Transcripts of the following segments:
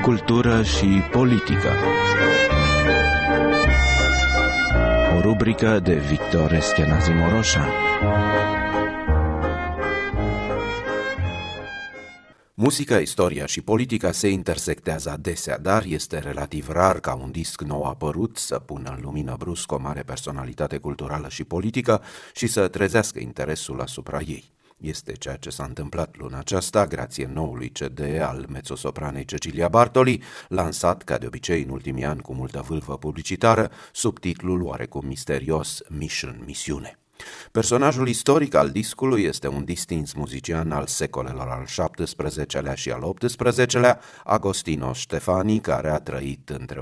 Cultură și politică. O rubrică de Victor Eschenazi Moroșan. Muzica, istoria și politica se intersectează adesea, dar este relativ rar ca un disc nou apărut să pună în lumină brusc o mare personalitate culturală și politică și să trezească interesul asupra ei. Este ceea ce s-a întâmplat luna aceasta, grație noului CD al mezzosopranei Cecilia Bartoli, lansat, ca de obicei în ultimii ani, cu multă vâlvă publicitară, sub titlul oarecum misterios Misiune. Personajul istoric al discului este un distins muzician al secolelor al XVII-lea și al XVIII-lea, Agostino Stefani, care a trăit între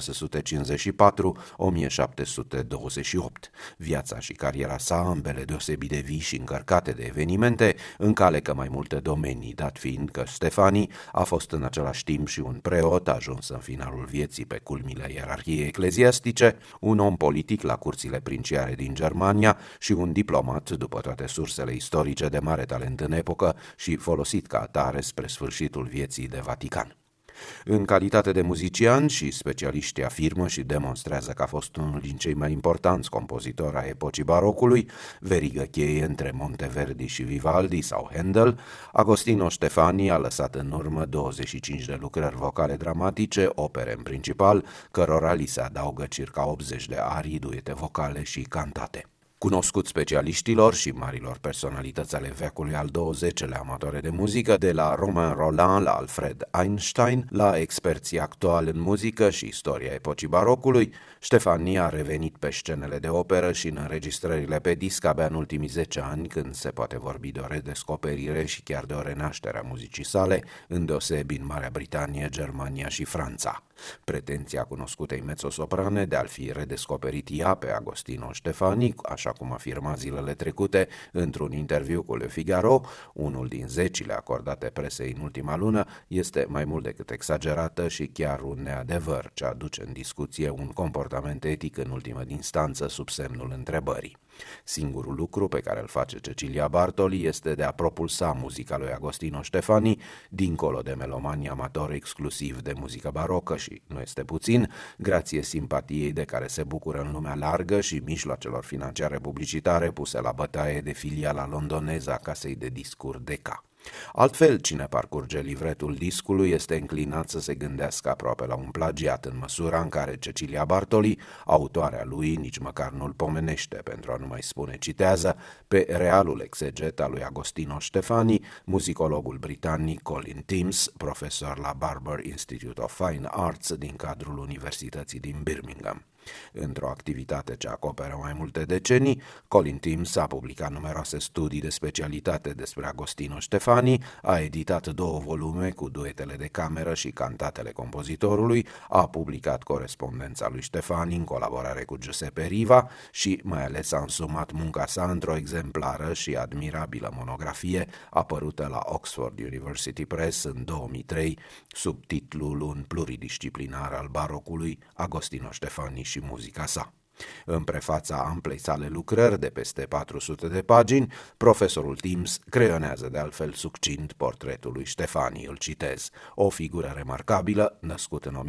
1654-1728. Viața și cariera sa, ambele deosebit de vii și încărcate de evenimente, încalecă mai multe domenii, dat fiind că Stefani a fost în același timp și un preot ajuns în finalul vieții pe culmile ierarhiei ecleziastice, un om politic la curțile princiare din Germania și un diplomat, după toate sursele istorice, de mare talent în epocă și folosit ca atare spre sfârșitul vieții de Vatican. În calitate de muzician, și specialiștii afirmă și demonstrează că a fost unul din cei mai importanți compozitori a epocii barocului, verigă cheie între Monteverdi și Vivaldi sau Handel, Agostino Stefani a lăsat în urmă 25 de lucrări vocale dramatice, opere în principal, cărora li se adaugă circa 80 de arii, duete vocale și cantate. Cunoscut specialiștilor și marilor personalități ale veacului al XX-lea amatoare de muzică, de la Romain Rolland la Alfred Einstein, la experții actuali în muzică și istoria epocii barocului, Stefani a revenit pe scenele de operă și în înregistrările pe disc abia în ultimii 10 ani, când se poate vorbi de o redescoperire și chiar de o renaștere a muzicii sale, îndeosebi în Marea Britanie, Germania și Franța. Pretenția cunoscutei mezzosoprane de a-l fi redescoperit ea pe Agostino Stefani, așa cum afirma zilele trecute într-un interviu cu Le Figaro, unul din zecile acordate presei în ultima lună, este mai mult decât exagerată și chiar un neadevăr ce aduce în discuție un comportament etic în ultimă instanță sub semnul întrebării. Singurul lucru pe care îl face Cecilia Bartoli este de a propulsa muzica lui Agostino Stefani dincolo de melomanii amatori exclusiv de muzică barocă și, nu este puțin, grație simpatiei de care se bucură în lumea largă și mijloacelor financiare publicitare puse la bătaie de filiala londoneză a casei de discuri Decca. Altfel, cine parcurge livretul discului este înclinat să se gândească aproape la un plagiat, în măsura în care Cecilia Bartoli, autoarea lui, nici măcar nu-l pomenește, pentru a nu mai spune citează, pe realul exeget al lui Agostino Stefani, muzicologul britanic Colin Timms, profesor la Barber Institute of Fine Arts din cadrul Universității din Birmingham. Într-o activitate ce acoperă mai multe decenii, Colin Timms a publicat numeroase studii de specialitate despre Agostino Stefani, a editat 2 volume cu duetele de cameră și cantatele compozitorului, a publicat corespondența lui Stefani în colaborare cu Giuseppe Riva și mai ales a însumat munca sa într-o exemplară și admirabilă monografie apărută la Oxford University Press în 2003 sub titlul Un pluridisciplinar al barocului, Agostino Stefani și muzica sa. În prefața amplei sale lucrări de peste 400 de pagini, profesorul Timms creionează de altfel succint portretul lui Stefani, îl citez: o figură remarcabilă, născut în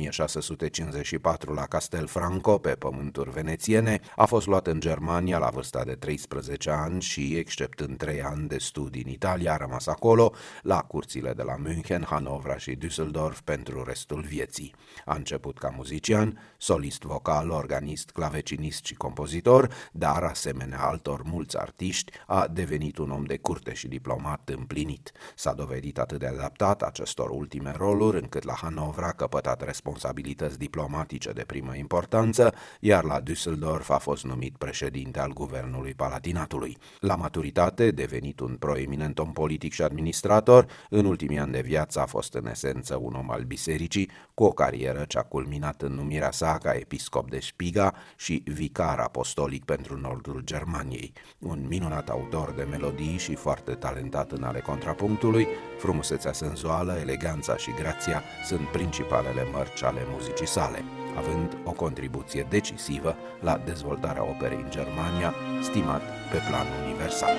1654 la Castelfranco, pe pământuri venețiene, a fost luat în Germania la vârsta de 13 ani și, exceptând 3 ani de studii în Italia, a rămas acolo, la curțile de la München, Hanovra și Düsseldorf pentru restul vieții. A început ca muzician, solist vocal, organist, clavecinist și compozitor, dar, asemenea altor mulți artiști, a devenit un om de curte și diplomat împlinit. S-a dovedit atât de adaptat acestor ultime roluri, încât la Hanovra a căpătat responsabilități diplomatice de primă importanță, iar la Düsseldorf a fost numit președinte al guvernului Palatinatului. La maturitate, devenit un proeminent om politic și administrator, în ultimii ani de viață a fost în esență un om al bisericii, cu o carieră ce a culminat în numirea sa ca episcop de Spiga și vicar apostolic pentru nordul Germaniei. Un minunat autor de melodii și foarte talentat în ale contrapunctului, frumusețea senzuală, eleganța și grația sunt principalele mărci ale muzicii sale, având o contribuție decisivă la dezvoltarea operei în Germania, stimat pe plan universal.